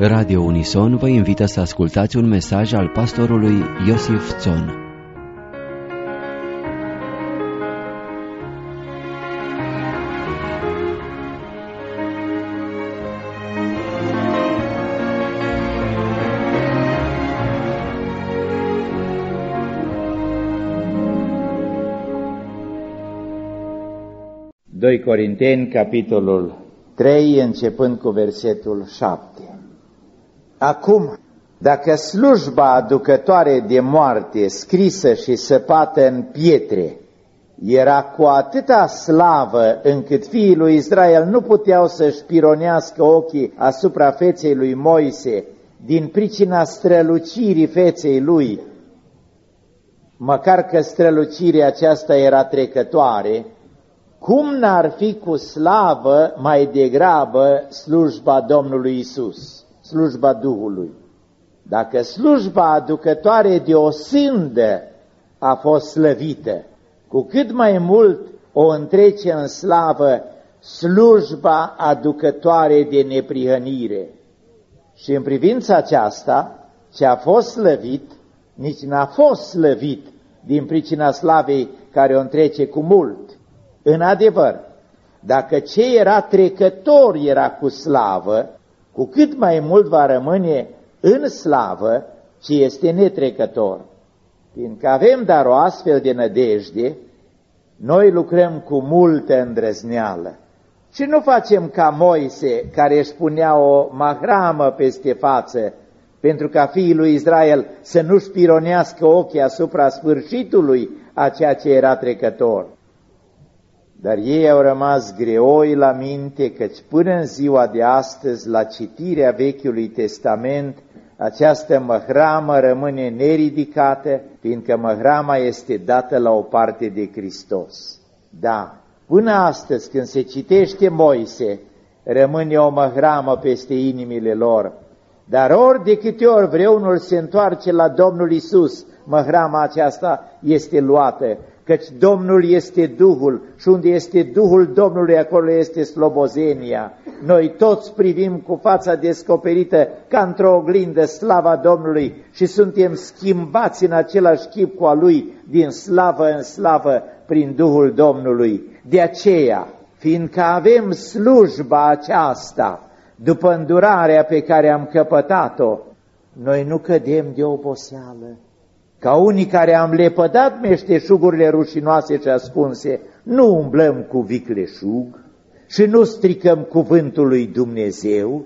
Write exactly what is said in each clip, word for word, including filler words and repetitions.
Radio Unison vă invită să ascultați un mesaj al pastorului Iosif Țon. doi Corinteni, capitolul trei, începând cu versetul șapte. Acum, dacă slujba aducătoare de moarte, scrisă și săpată în pietre, era cu atâta slavă încât fiii lui Israel nu puteau să-și pironească ochii asupra feței lui Moise din pricina strălucirii feței lui, măcar că strălucirea aceasta era trecătoare, cum n-ar fi cu slavă mai degrabă slujba Domnului Isus, slujba Duhului? Dacă slujba aducătoare de o sândă a fost slăvită, cu cât mai mult o întrece în slavă slujba aducătoare de neprihănire. Și în privința aceasta, ce a fost slăvit, nici n-a fost slăvit din pricina slavei care o întrece cu mult. În adevăr, dacă ce era trecător era cu slavă, cu cât mai mult va rămâne în slavă ce este netrecător. Fiindcă avem dar o astfel de nădejde, noi lucrăm cu multă îndrăzneală și nu facem ca Moise, care își punea o mahramă peste față, pentru ca fiii lui Israel să nu-și pironească ochii asupra sfârșitului a ceea ce era trecător. Dar ei au rămas greoi la minte, căci până în ziua de astăzi, la citirea Vechiului Testament, această măhramă rămâne neridicată, fiindcă măhrama este dată la o parte de Hristos. Da, până astăzi, când se citește Moise, rămâne o măhramă peste inimile lor, dar ori de câte ori vreunul se întoarce la Domnul Isus, măhrama aceasta este luată, căci Domnul este Duhul și unde este Duhul Domnului, acolo este slobozenia. Noi toți privim cu fața descoperită ca într-o oglindă slava Domnului și suntem schimbați în același chip cu a Lui, din slavă în slavă, prin Duhul Domnului. De aceea, fiindcă avem slujba aceasta, după îndurarea pe care am căpătat-o, noi nu cădem de oboseală. Ca unii care am lepădat meșteșugurile rușinoase și ascunse, nu umblăm cu vicleșug și nu stricăm cuvântul lui Dumnezeu,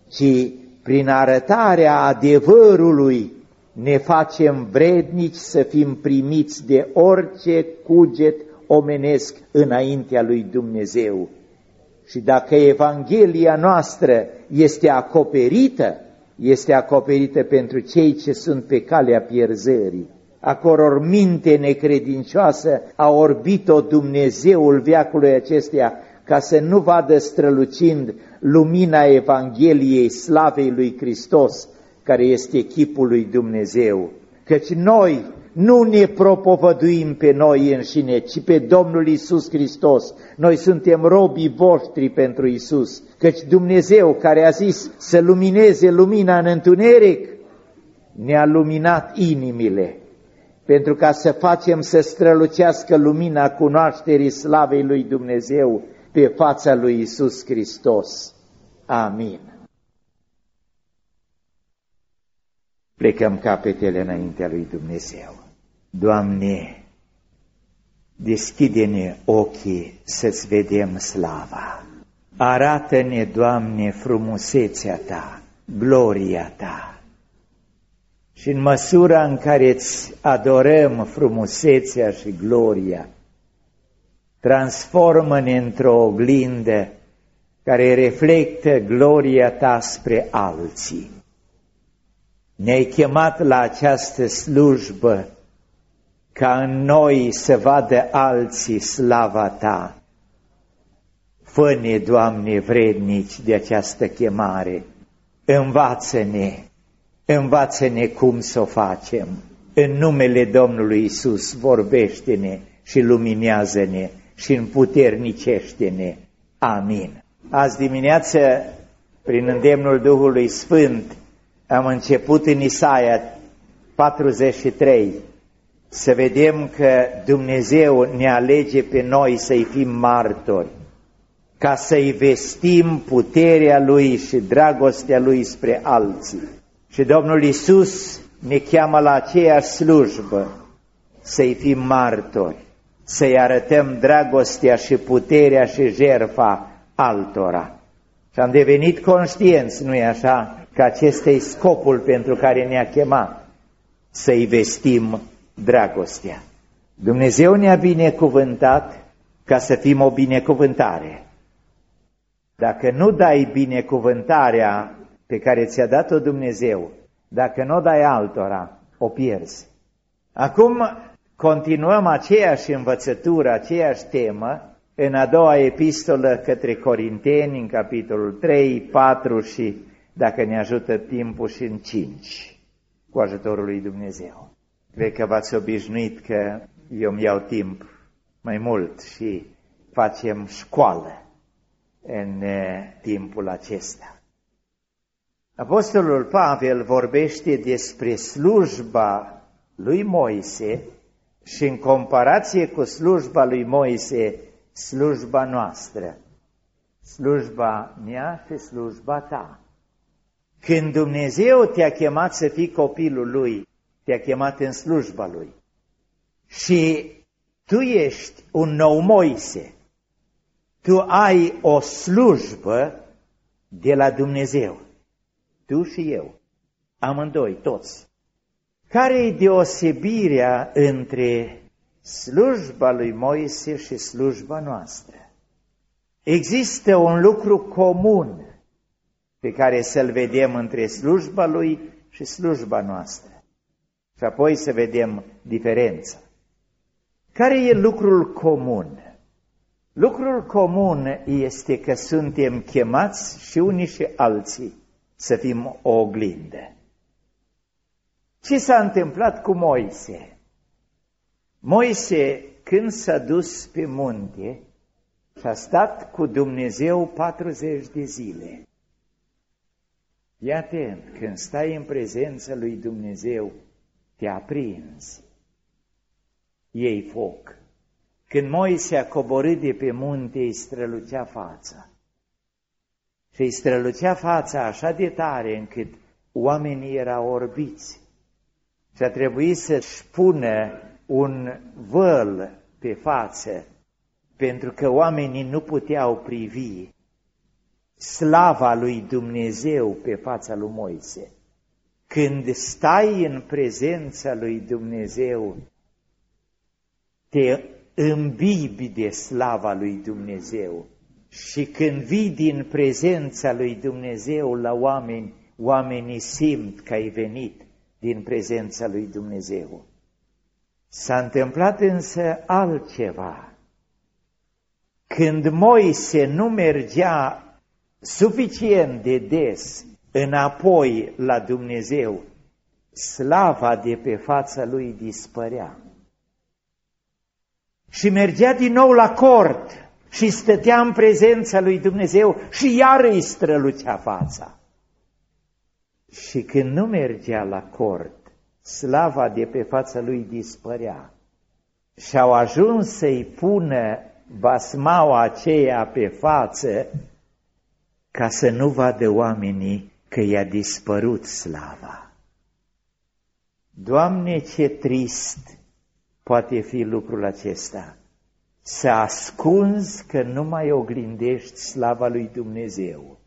ci prin arătarea adevărului ne facem vrednici să fim primiți de orice cuget omenesc înaintea lui Dumnezeu. Și dacă Evanghelia noastră este acoperită, este acoperită pentru cei ce sunt pe calea pierzării, a căror minte necredincioasă a orbit-o Dumnezeul veacului acesteia, ca să nu vadă strălucind lumina Evangheliei slavei lui Hristos, care este chipul lui Dumnezeu. Căci noi nu ne propovăduim pe noi înșine, ci pe Domnul Iisus Hristos. Noi suntem robii voștri pentru Iisus, căci Dumnezeu, care a zis să lumineze lumina în întuneric, ne-a luminat inimile, pentru ca să facem să strălucească lumina cunoașterii slavei lui Dumnezeu pe fața lui Iisus Hristos. Amin. Plecăm capetele înaintea lui Dumnezeu. Doamne, deschide-ne ochii să-ți vedem slava. Arată-ne, Doamne, frumusețea Ta, gloria Ta. Și în măsura în care îți adorăm frumusețea și gloria, transformă-ne într-o oglindă care reflectă gloria Ta spre alții. Ne-ai chemat la această slujbă ca în noi să vadă alții slava Ta. Fă-ne, Doamne, vrednici de această chemare. Învață-ne, învață-ne cum să o facem. În numele Domnului Isus vorbește-ne și luminează-ne și împuternicește-ne. Amin. Azi dimineață prin îndemnul Duhului Sfânt, am început în Isaia patruzeci și trei să vedem că Dumnezeu ne alege pe noi să-i fim martori, ca să-i vestim puterea Lui și dragostea Lui spre alții. Și Domnul Iisus ne cheamă la aceeași slujbă, să-i fim martori, să-i arătăm dragostea și puterea și jertfa altora. Și am devenit conștienți, nu-i așa, că acesta e scopul pentru care ne-a chemat, să-i vestim dragostea. Dumnezeu ne-a binecuvântat ca să fim o binecuvântare. Dacă nu dai binecuvântarea pe care ți-a dat-o Dumnezeu, dacă nu o dai altora, o pierzi. Acum continuăm aceeași învățătură, aceeași temă, în a doua epistolă către Corinteni, în capitolul trei, patru și, dacă ne ajută timpul, și în cinci, cu ajutorul lui Dumnezeu. Cred că v-ați obișnuit că eu îmi iau timp mai mult și facem școală în timpul acesta. Apostolul Pavel vorbește despre slujba lui Moise și în comparație cu slujba lui Moise, slujba noastră, slujba mea și slujba ta. Când Dumnezeu te-a chemat să fii copilul Lui, te-a chemat în slujba Lui. Și tu ești un nou Moise. Tu ai o slujbă de la Dumnezeu. Tu și eu. Amândoi, toți. Care-i deosebirea între slujba lui Moise și slujba noastră? Există un lucru comun pe care să-l vedem între slujba lui și slujba noastră. Și apoi să vedem diferența. Care e lucrul comun? Lucrul comun este că suntem chemați și unii și alții să fim o oglindă. Ce s-a întâmplat cu Moise? Moise, când s-a dus pe munte și a stat cu Dumnezeu patruzeci de zile. Fii atent, când stai în prezența lui Dumnezeu, te aprinzi, iei foc. Când Moise a coborât de pe munte, îi strălucea fața. Și îi strălucea fața așa de tare încât oamenii erau orbiți. Și a trebuit să-și pună un văl pe față, pentru că oamenii nu puteau privi slava lui Dumnezeu pe fața lui Moise. Când stai în prezența lui Dumnezeu, te îmbibi de slava lui Dumnezeu. Și când vii din prezența lui Dumnezeu la oameni, oamenii simt că ai venit din prezența lui Dumnezeu. S-a întâmplat însă altceva. Când Moise nu mergea suficient de des înapoi la Dumnezeu, slava de pe fața lui dispărea. Și mergea din nou la cort și stătea în prezența lui Dumnezeu și iar îi strălucea fața. Și când nu mergea la cort, slava de pe fața lui dispărea. Și au ajuns să-i pună basmaua aceea pe față ca să nu vadă oamenii că i-a dispărut slava. Doamne, ce trist poate fi lucrul acesta, să ascunzi că nu mai oglindești slava lui Dumnezeu.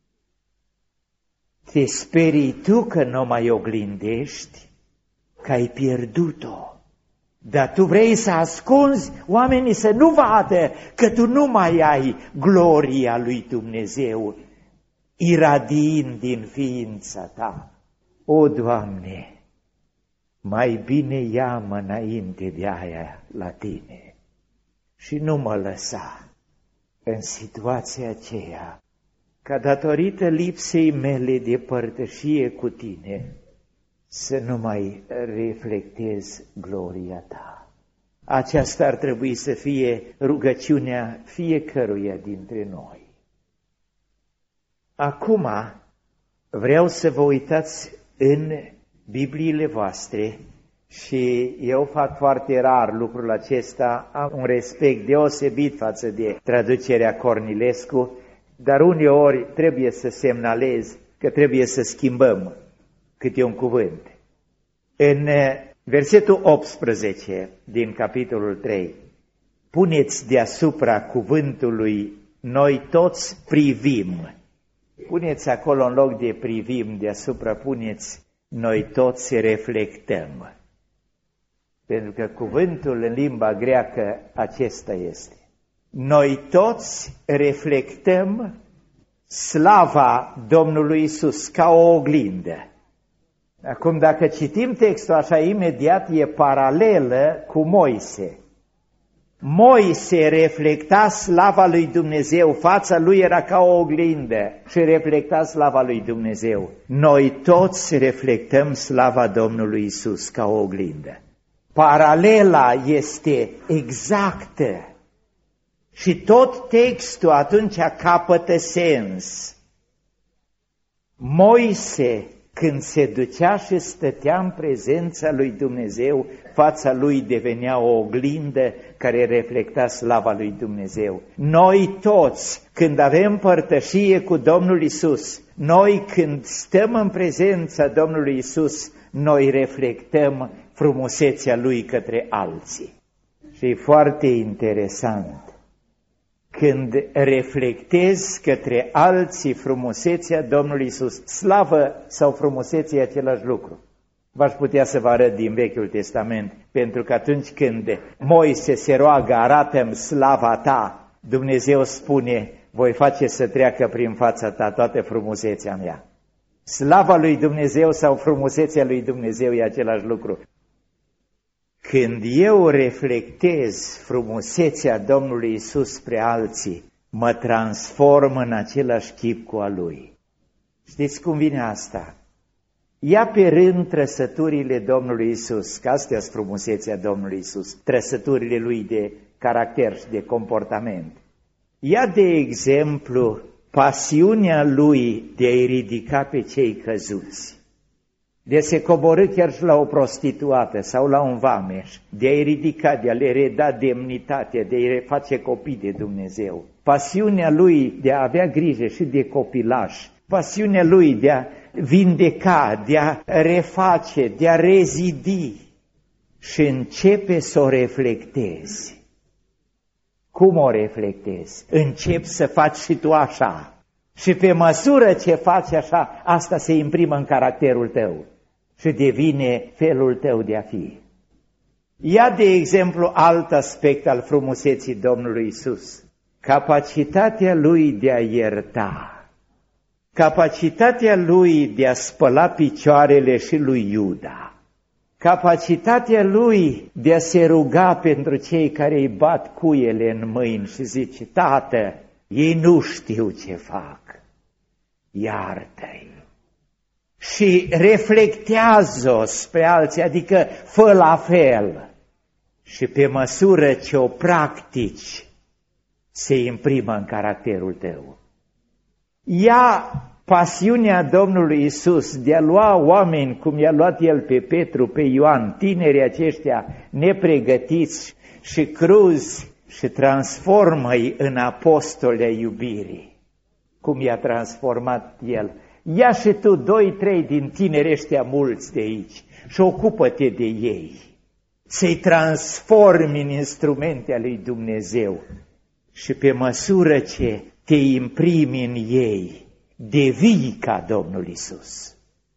Te sperii tu că nu mai oglindești, că ai pierdut-o. Dar tu vrei să ascunzi oamenii să nu vadă că tu nu mai ai gloria lui Dumnezeu iradiind din ființa ta. O, Doamne, mai bine ia-mă înainte de aia la Tine și nu mă lăsa în situația aceea, ca datorită lipsei mele de părtășie cu Tine, să nu mai reflectez gloria Ta. Aceasta ar trebui să fie rugăciunea fiecăruia dintre noi. Acum vreau să vă uitați în Bibliile voastre și eu fac foarte rar lucrul acesta, am un respect deosebit față de traducerea Cornilescu, dar uneori trebuie să semnalez că trebuie să schimbăm câte un cuvânt. În versetul optsprezece din capitolul trei, puneți deasupra cuvântului noi toți privim. Puneți acolo în loc de privim deasupra, puneți noi toți reflectăm. Pentru că cuvântul în limba greacă acesta este. Noi toți reflectăm slava Domnului Iisus ca o oglindă. Acum, dacă citim textul așa imediat, e paralelă cu Moise. Moise reflecta slava lui Dumnezeu, fața lui era ca o oglindă și reflecta slava lui Dumnezeu. Noi toți reflectăm slava Domnului Iisus ca o oglindă. Paralela este exactă și tot textul atunci capătă sens. Moise, când se ducea și stătea în prezența lui Dumnezeu, fața lui devenea o oglindă care reflecta slava lui Dumnezeu. Noi toți, când avem părtășie cu Domnul Iisus, noi când stăm în prezența Domnului Iisus, noi reflectăm frumusețea lui către alții. Și e foarte interesant. Când reflectezi către alții frumusețea Domnului Iisus, slavă sau frumusețe e același lucru. V-aș putea să vă arăt din Vechiul Testament, pentru că atunci când Moise se roagă, arată-mi slava ta, Dumnezeu spune, voi face să treacă prin fața ta toată frumusețea mea. Slava lui Dumnezeu sau frumusețea lui Dumnezeu e același lucru. Când eu reflectez frumusețea Domnului Iisus spre alții, mă transform în același chip cu a Lui. Știți cum vine asta? Ia pe rând trăsăturile Domnului Iisus, că astea sunt frumusețea Domnului Iisus, trăsăturile Lui de caracter și de comportament. Ia de exemplu pasiunea Lui de a-i ridica pe cei căzuți, de a se coborî chiar și la o prostituată sau la un vameș, de a-i ridica, de a le reda demnitate, de a-i face copii de Dumnezeu. Pasiunea Lui de a avea grijă și de copilași, pasiunea Lui de a vindeca, de a reface, de a rezidi și începe să o reflectezi. Cum o reflectezi? Începi să faci și tu așa. Și pe măsură ce faci așa, asta se imprimă în caracterul tău și devine felul tău de a fi. Ia de exemplu alt aspect al frumuseții Domnului Iisus, capacitatea Lui de a ierta, capacitatea Lui de a spăla picioarele și lui Iuda, capacitatea Lui de a se ruga pentru cei care îi bat cuiele în mâini și zice, Tată, ei nu știu ce fac, iartă-i. Și reflectează-o spre alții, adică fă la fel. Și pe măsură ce o practici, se imprimă în caracterul tău. Ia pasiunea Domnului Iisus de a lua oameni cum i-a luat El pe Petru, pe Ioan, tinerii aceștia nepregătiți și cruzi, și transformă-i în apostoli ai iubirii, cum i-a transformat El. Ia și tu doi, trei din tineri ăștia mulți de aici și ocupă-te de ei, să-i transformi în instrumente ale lui Dumnezeu și pe măsură ce te imprimi în ei, devii ca Domnul Iisus.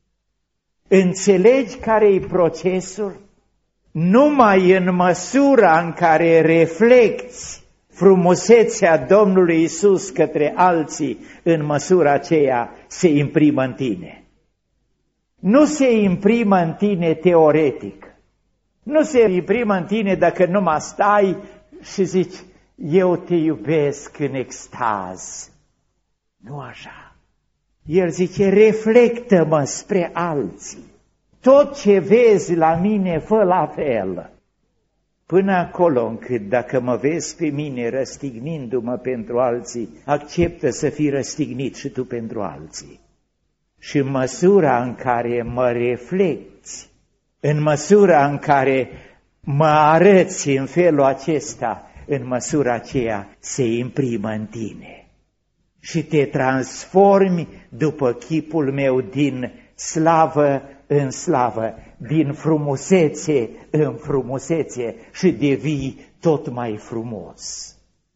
Înțelegi care-i procesul? Numai în măsura în care reflecți frumusețea Domnului Iisus către alții, în măsura aceea se imprimă în tine. Nu se imprimă în tine teoretic. Nu se imprimă în tine dacă numai stai și zici, eu te iubesc în extaz. Nu așa. El zice, reflectă-mă spre alții. Tot ce vezi la mine, fă la fel. până acolo încât dacă mă vezi pe mine răstignindu-mă pentru alții, acceptă să fii răstignit și tu pentru alții. Și în măsura în care mă reflecți, în măsura în care mă arăți în felul acesta, în măsura aceea se imprimă în tine și te transformi după chipul meu din slavă în slavă, din frumusețe în frumusețe și devii tot mai frumos.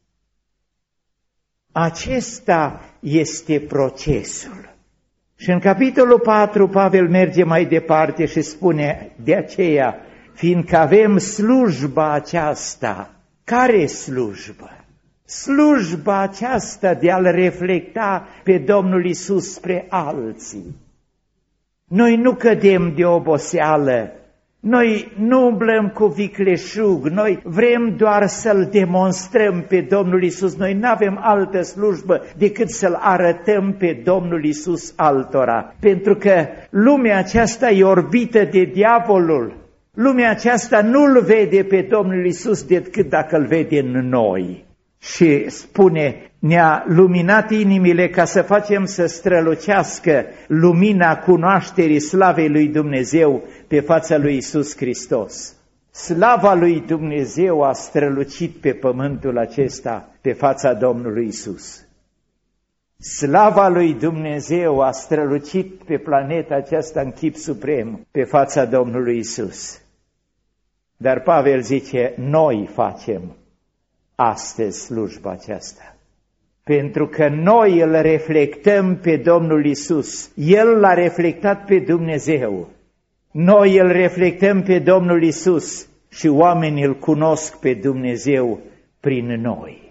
Acesta este procesul. Și în capitolul patru Pavel merge mai departe și spune, de aceea, fiindcă avem slujba aceasta. Care slujbă? Slujba aceasta de a-L reflecta pe Domnul Iisus spre alții. Noi nu cădem de oboseală, noi nu umblăm cu vicleșug, noi vrem doar să-L demonstrăm pe Domnul Iisus. Noi nu avem altă slujbă decât să-L arătăm pe Domnul Iisus altora, pentru că lumea aceasta e orbită de diavolul. Lumea aceasta nu-L vede pe Domnul Iisus decât dacă Îl vede în noi. Și spune, ne-a luminat inimile ca să facem să strălucească lumina cunoașterii slavei lui Dumnezeu pe fața lui Iisus Hristos. Slava lui Dumnezeu a strălucit pe pământul acesta pe fața Domnului Iisus. Slava lui Dumnezeu a strălucit pe planeta aceasta în chip suprem pe fața Domnului Iisus. Dar Pavel zice, noi facem astăzi slujba aceasta, pentru că noi îl reflectăm pe Domnul Iisus. El l-a reflectat pe Dumnezeu. Noi îl reflectăm pe Domnul Iisus și oamenii îl cunosc pe Dumnezeu prin noi.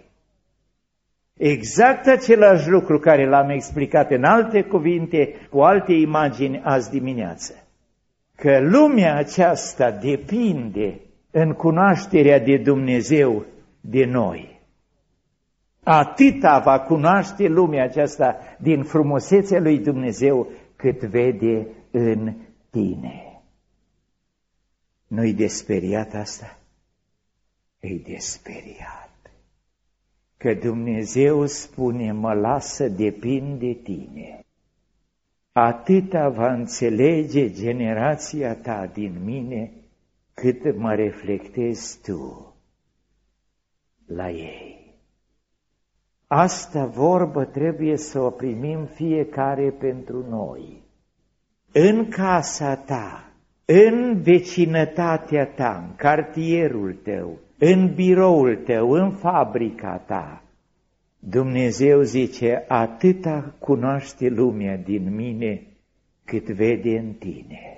Exact același lucru care l-am explicat în alte cuvinte, cu alte imagini azi dimineață. Că lumea aceasta depinde în cunoașterea de Dumnezeu de noi. Atâta va cunoaște lumea aceasta din frumusețea lui Dumnezeu cât vede în tine. Nu-i desperiat asta? E desperiat. Că Dumnezeu spune, mă las să depind de tine. Atâta va înțelege generația ta din mine cât mă reflectezi tu la ei. Asta vorbă trebuie să o primim fiecare pentru noi. În casa ta, în vecinătatea ta, în cartierul tău, în biroul tău, în fabrica ta, Dumnezeu zice, atâta cunoaște lumea din mine cât vede în tine.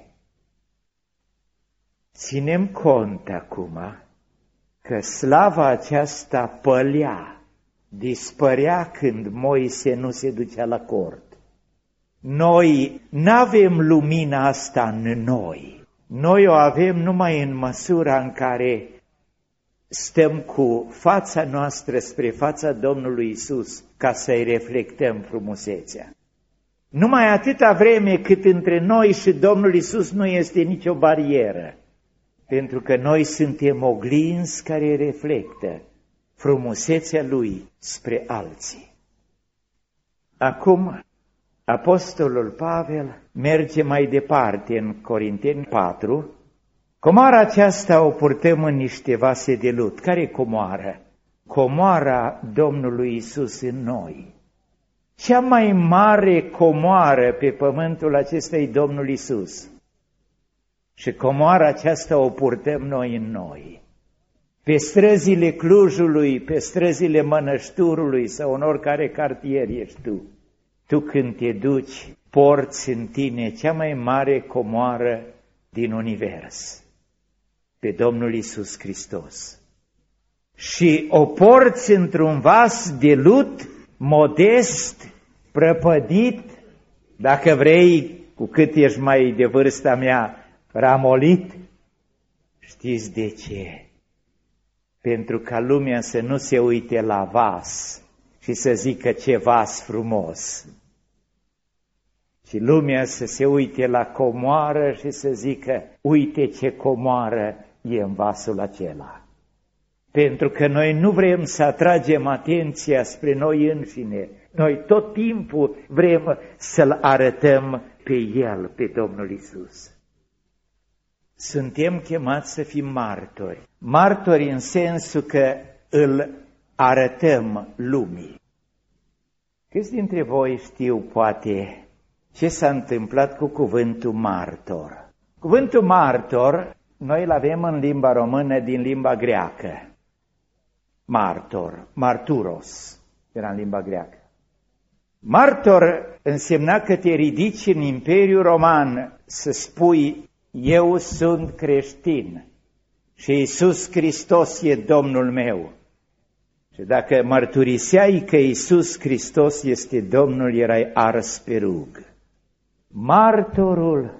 Ținem cont acum că slava aceasta pălea, dispărea când Moise nu se ducea la cort. Noi n-avem lumina asta în noi. Noi o avem numai în măsura în care stăm cu fața noastră spre fața Domnului Iisus ca să-i reflectăm frumusețea. Numai atâta vreme cât între noi și Domnul Iisus nu este nicio barieră, pentru că noi suntem oglinzi care reflectă frumusețea Lui spre alții. Acum, apostolul Pavel merge mai departe în Corinteni patru. Comoara aceasta o purtăm în niște vase de lut. Care comoară? Comoara Domnului Iisus în noi. Cea mai mare comoară pe pământul acesta e Domnul Iisus. Și comoara aceasta o purtăm noi în noi. Pe străzile Clujului, pe străzile Mănășturului sau în oricare cartier ești tu, tu când te duci, porți în tine cea mai mare comoară din univers, pe Domnul Iisus Hristos. Și o porți într-un vas de lut, modest, prăpădit, dacă vrei, cu cât ești mai de vârsta mea, ramolit. Știți de ce? Pentru ca lumea să nu se uite la vas și să zică ce vas frumos, și lumea să se uite la comoară și să zică, uite ce comoară e în vasul acela. Pentru că noi nu vrem să atragem atenția spre noi înșine. Noi tot timpul vrem să-L arătăm pe El, pe Domnul Isus. Suntem chemați să fim martori. Martori în sensul că îl arătăm lumii. Câți dintre voi știu, poate, ce s-a întâmplat cu cuvântul martor? Cuvântul martor, noi îl avem în limba română din limba greacă. Martor, marturos, era în limba greacă. Martor însemna că te ridici în Imperiul Roman să spui, eu sunt creștin și Iisus Hristos e Domnul meu. Și dacă mărturiseai că Iisus Hristos este Domnul, erai ars pe rug. Martorul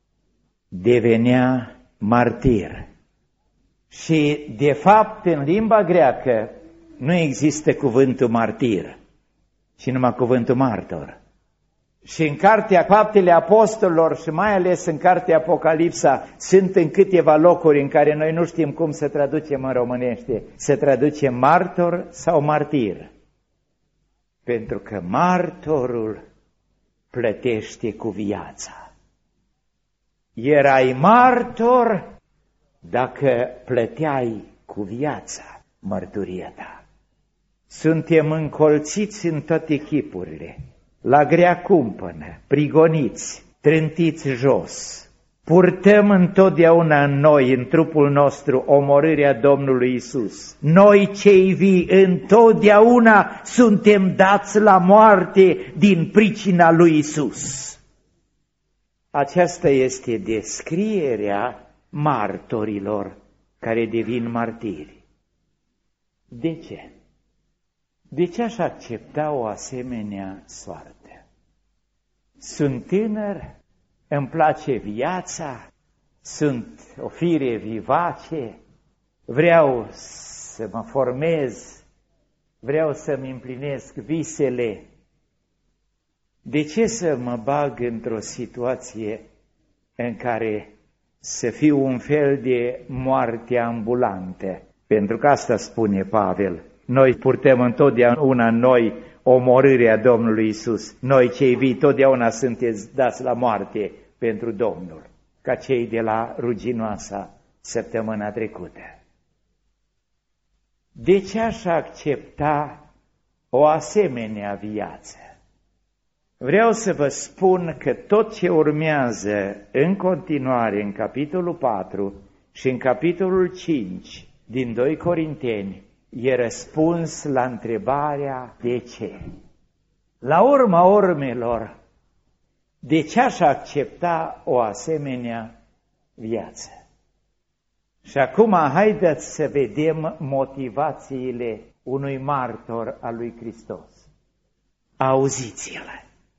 devenea martir. Și, de fapt, în limba greacă nu există cuvântul martir, ci numai cuvântul martor. Și în cartea Faptele Apostolilor și mai ales în cartea Apocalipsa sunt în câteva locuri în care noi nu știm cum să traducem în românește. Să traducem martor sau martir. Pentru că martorul plătește cu viața. Erai martor dacă plăteai cu viața mărturia ta. Suntem încolțiți în toate chipurile. La grea cumpănă, prigoniți, trântiți jos. Purtăm întotdeauna în noi, în trupul nostru, omorârea Domnului Isus. Noi cei vii întotdeauna suntem dați la moarte din pricina lui Isus. Aceasta este descrierea martorilor care devin martiri. De ce? De ce aș accepta o asemenea soartă? Sunt tânăr, îmi place viața, sunt o fire vivace, vreau să mă formez, vreau să-mi împlinesc visele. De ce să mă bag într-o situație în care să fiu un fel de moarte ambulantă? Pentru că asta spune Pavel. Noi purtăm întotdeauna în noi omorârea Domnului Isus. Noi cei vii totdeauna sunteți dați la moarte pentru Domnul, ca cei de la Ruginoasa săptămâna trecută. De ce aș accepta o asemenea viață? Vreau să vă spun că tot ce urmează în continuare în capitolul patru și în capitolul cinci din doi Corinteni e răspuns la întrebarea de ce. La urma urmelor, de ce aș accepta o asemenea viață? Și acum haideți să vedem motivațiile unui martor al lui Hristos. Auziți-le!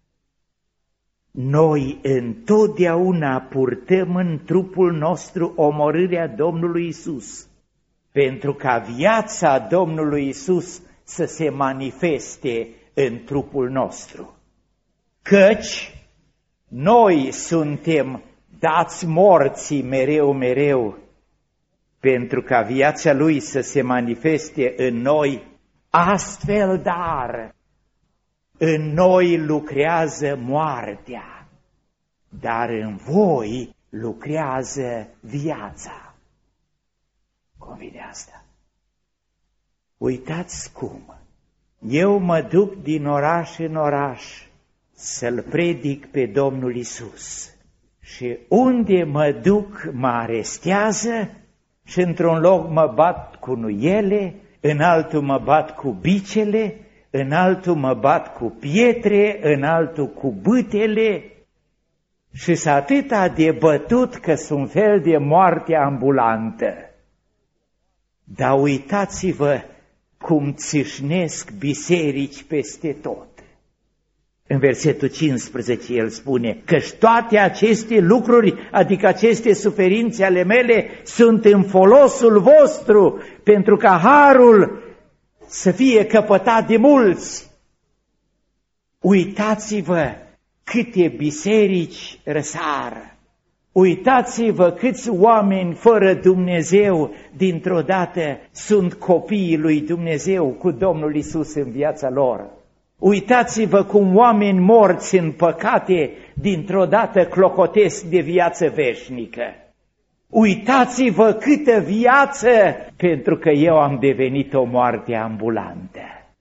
Noi întotdeauna purtăm în trupul nostru omorârea Domnului Isus, pentru ca viața Domnului Isus să se manifeste în trupul nostru. Căci noi suntem dați morții mereu, mereu, pentru ca viața Lui să se manifeste în noi, astfel dar în noi lucrează moartea, dar în voi lucrează viața. Cum vine asta? Uitați cum. Eu mă duc din oraș în oraș să-L predic pe Domnul Isus. Și unde mă duc mă arestează și într-un loc mă bat cu nuiele, în altul mă bat cu bicele, în altul mă bat cu pietre, în altul cu bâtele. Și s-a atâta de bătut că sunt fel de moarte ambulantă. Dar uitați-vă cum țâșnesc biserici peste tot. În versetul cincisprezece el spune că toate aceste lucruri, adică aceste suferințe ale mele, sunt în folosul vostru, pentru ca harul să fie căpătat de mulți. Uitați-vă câte biserici răsar, Uitați-vă câți oameni fără Dumnezeu dintr-o dată sunt copiii lui Dumnezeu cu Domnul Iisus în viața lor. Uitați-vă cum oameni morți în păcate dintr-o dată clocotesc de viață veșnică. Uitați-vă câtă viață, pentru că eu am devenit o moarte ambulantă.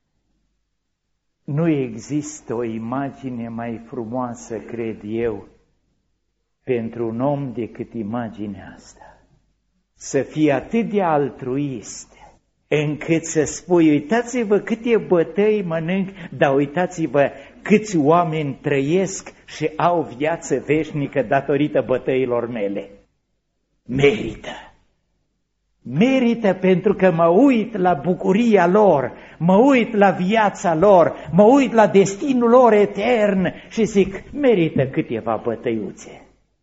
Nu există o imagine mai frumoasă, cred eu, pentru un om decât imaginea asta. Să fie atât de altruist, încât să spui, uitați-vă câte bătăi mănânc, dar uitați-vă câți oameni trăiesc și au viață veșnică datorită bătăilor mele. Merită. Merită pentru că mă uit la bucuria lor, mă uit la viața lor, mă uit la destinul lor etern și zic, merită câteva bătăiuțe.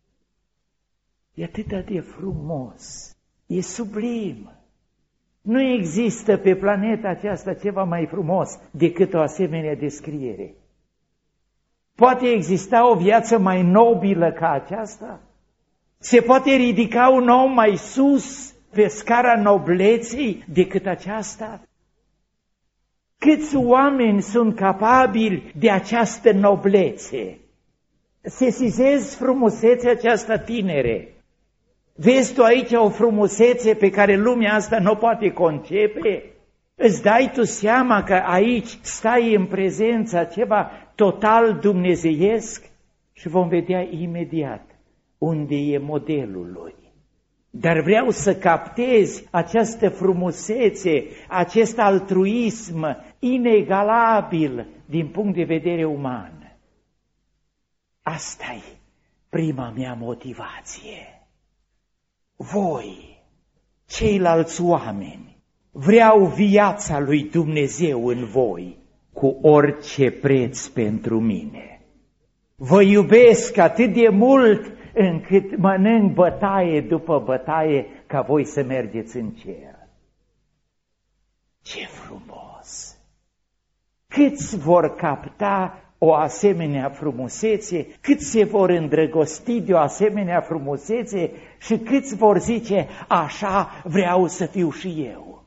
E atât de frumos, e sublim. Nu există pe planeta aceasta ceva mai frumos decât o asemenea descriere. Poate exista o viață mai nobilă ca aceasta? Se poate ridica un om mai sus pe scara nobleții decât aceasta? Câți oameni sunt capabili de această noblețe? Sesizezi frumusețea aceasta, tinere. Vezi tu aici o frumusețe pe care lumea asta nu poate concepe? Îți dai tu seama că aici stai în prezența ceva total dumnezeiesc? Și vom vedea imediat unde e modelul lui. Dar vreau să captezi această frumusețe, acest altruism inegalabil din punct de vedere uman. Asta-i prima mea motivație. Voi, ceilalți oameni, vreau viața lui Dumnezeu în voi, cu orice preț pentru mine. Vă iubesc atât de mult încât mănânc bătaie după bătaie ca voi să mergeți în cer. Ce frumos! Câți vor capta o asemenea frumusețe, câți se vor îndrăgosti de o asemenea frumusețe și câți vor zice, așa vreau să fiu și eu.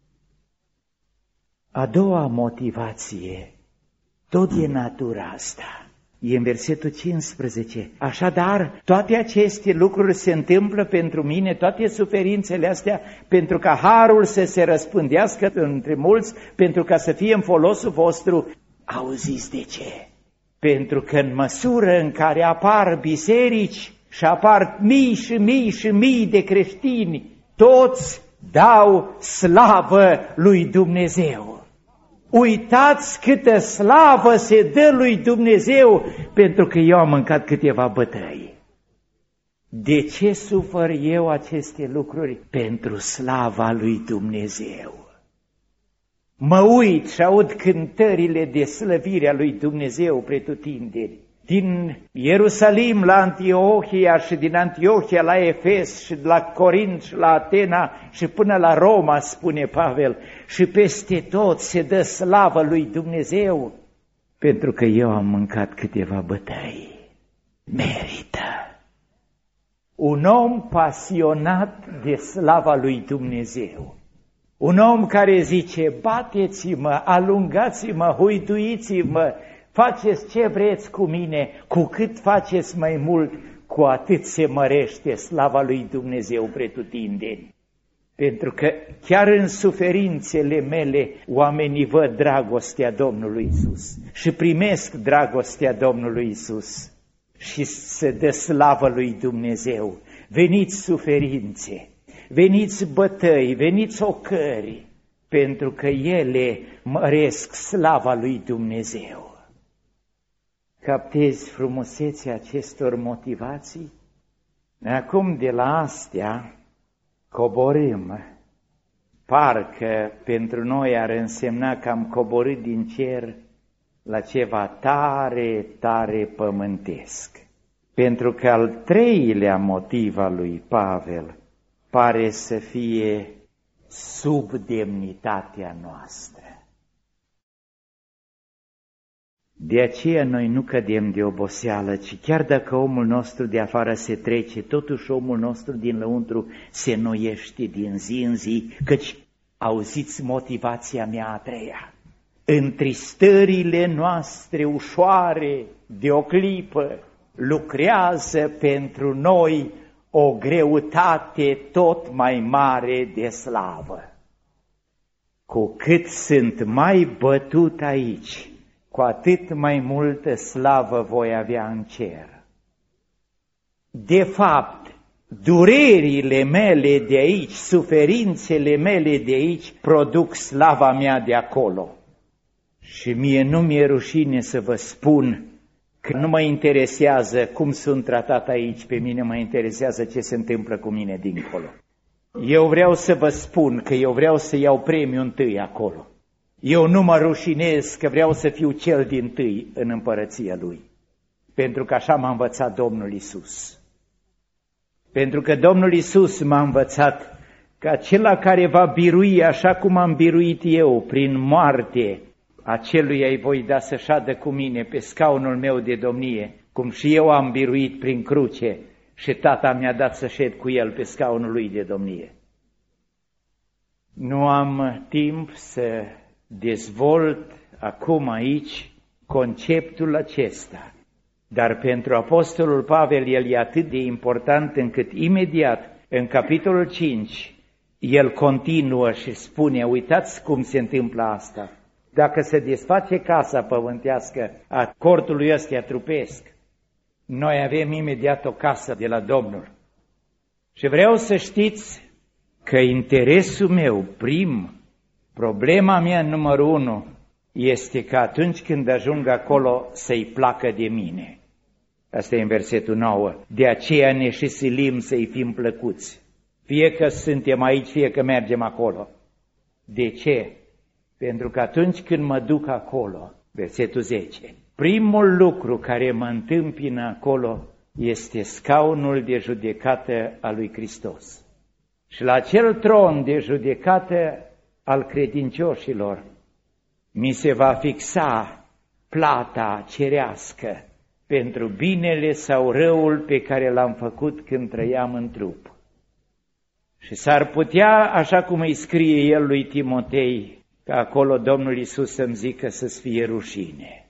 A doua motivație, tot e natura asta, e în versetul cincisprezece. Așadar, toate aceste lucruri se întâmplă pentru mine, toate suferințele astea, pentru ca harul să se răspândească între mulți, pentru ca să fie în folosul vostru. Auziți de ce? Pentru că în măsură în care apar biserici și apar mii și mii și mii de creștini, toți dau slavă lui Dumnezeu. Uitați câtă slavă se dă lui Dumnezeu, pentru că eu am mâncat câteva bătăi. De ce sufăr eu aceste lucruri? Pentru slava lui Dumnezeu. Mă uit și aud cântările de slăvire a lui Dumnezeu pretutindeni. Din Ierusalim la Antiohia și din Antiohia la Efes și de la Corint și la Atena și până la Roma, spune Pavel, și peste tot se dă slavă lui Dumnezeu, pentru că eu am mâncat câteva bătăi. Merită. Un om pasionat de slava lui Dumnezeu. Un om care zice, bateți-mă, alungați-mă, huiduiți-mă, faceți ce vreți cu mine, cu cât faceți mai mult, cu atât se mărește slava lui Dumnezeu pretutindeni. Pentru că chiar în suferințele mele oamenii văd dragostea Domnului Iisus și primesc dragostea Domnului Iisus și se dă slavă lui Dumnezeu. Veniți suferințe, veniți bătăi, veniți ocări, pentru că ele măresc slava lui Dumnezeu. Captezi frumusețea acestor motivații? Acum de la astea coborâm. Parcă pentru noi ar însemna că am coborât din cer la ceva tare, tare pământesc. Pentru că al treilea motiv al lui Pavel pare să fie sub demnitatea noastră. De aceea noi nu cădem de oboseală, ci chiar dacă omul nostru de afară se trece, totuși omul nostru din lăuntru se noiește din zi în zi, căci auziți motivația mea a treia. Întristările noastre ușoare de o clipă lucrează pentru noi o greutate tot mai mare de slavă. Cu cât sunt mai bătut aici, cu atât mai multă slavă voi avea în cer. De fapt, durerile mele de aici, suferințele mele de aici, produc slava mea de acolo. Și mie nu mi-e rușine să vă spun că nu mă interesează cum sunt tratat aici, pe mine mă interesează ce se întâmplă cu mine dincolo. Eu vreau să vă spun că eu vreau să iau premiul întâi acolo. Eu nu mă rușinez că vreau să fiu cel dintâi în împărăția Lui, pentru că așa m-a învățat Domnul Iisus. Pentru că Domnul Iisus m-a învățat că acela care va birui așa cum am biruit eu prin moarte, aceluia îi voi da să șadă cu mine pe scaunul meu de domnie, cum și eu am biruit prin cruce și Tata mi-a dat să șed cu el pe scaunul lui de domnie. Nu am timp să dezvolt acum aici conceptul acesta, dar pentru Apostolul Pavel el e atât de important încât imediat în capitolul cinci el continuă și spune, uitați cum se întâmplă asta. Dacă se desface casa pământească a cortului ăsta trupesc, noi avem imediat o casă de la Domnul. Și vreau să știți că interesul meu prim, problema mea numărul unu, este că atunci când ajung acolo să-i placă de mine. Asta e în versetul nouă. De aceea ne și silim să-i fim plăcuți. Fie că suntem aici, fie că mergem acolo. De ce? Pentru că atunci când mă duc acolo, versetul zece, primul lucru care mă întâmpină acolo este scaunul de judecată al lui Hristos. Și la acel tron de judecată al credincioșilor mi se va fixa plata cerească pentru binele sau răul pe care l-am făcut când trăiam în trup. Și s-ar putea, așa cum îi scrie el lui Timotei, că acolo Domnul Iisus să-mi zică să-ți fie rușine.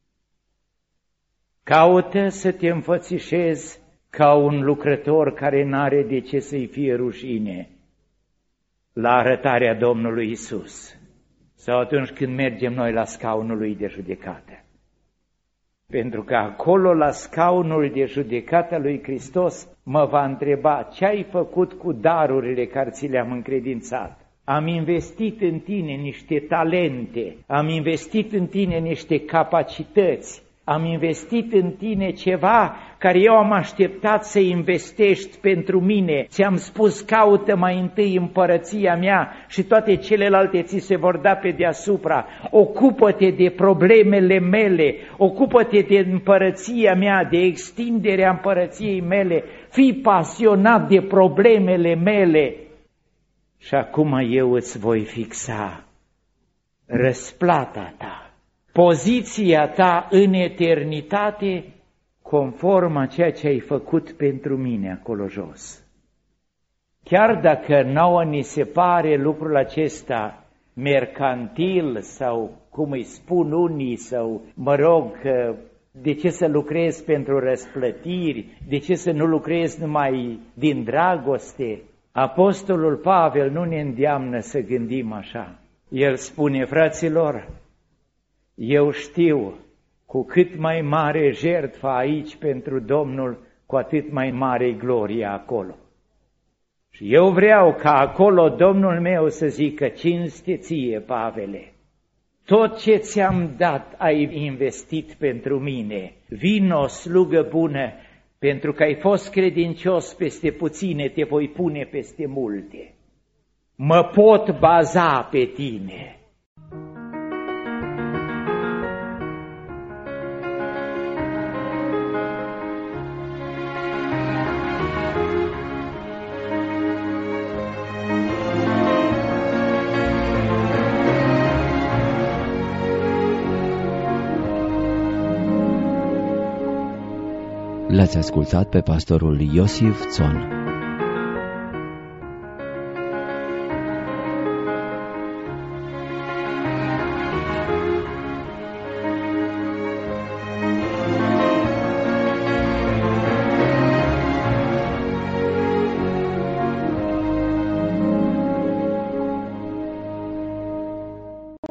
Caută să te înfățișezi ca un lucrător care n-are de ce să-i fie rușine la arătarea Domnului Iisus sau atunci când mergem noi la scaunul lui de judecată. Pentru că acolo, la scaunul de judecată lui Hristos, mă va întreba ce ai făcut cu darurile care ți le-am încredințat. Am investit în tine niște talente, am investit în tine niște capacități, am investit în tine ceva care eu am așteptat să investești pentru mine. Ți-am spus, caută mai întâi împărăția mea și toate celelalte ți se vor da pe deasupra. Ocupă-te de problemele mele, ocupă-te de împărăția mea, de extinderea împărăției mele, fii pasionat de problemele mele. Și acum eu îți voi fixa răsplata ta, poziția ta în eternitate, conform a ceea ce ai făcut pentru mine acolo jos. Chiar dacă nouă ni se pare lucrul acesta mercantil sau cum îi spun unii, sau mă rog, de ce să lucrez pentru răsplătiri, de ce să nu lucrez numai din dragoste, Apostolul Pavel nu ne îndeamnă să gândim așa. El spune, fraților, eu știu, cu cât mai mare jertfa aici pentru Domnul, cu atât mai mare gloria acolo. Și eu vreau ca acolo Domnul meu să zică, cinste ție, Pavele, tot ce ți-am dat ai investit pentru mine, vino, slugă bună, pentru că ai fost credincios peste puține, te voi pune peste multe. Mă pot baza pe tine. L-ați ascultat pe pastorul Iosif Țon.